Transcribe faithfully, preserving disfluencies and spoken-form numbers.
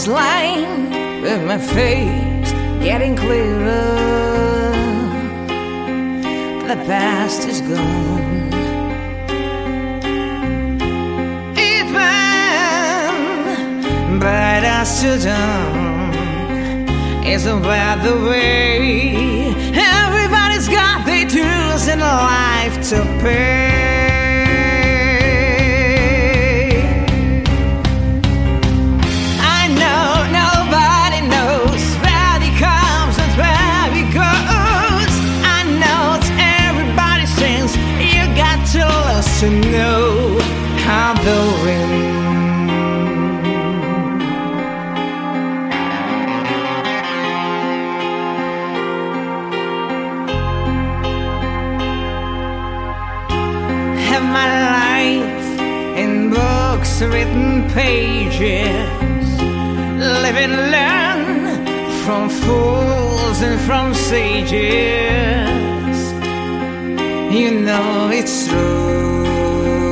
this line with my face getting clearer. The past is gone. It went, but I stood on. It's about the way everybody's got their dues in life to pay. To know how the wind have my life in books, written pages. Live and learn from fools and from sages. You know it's true.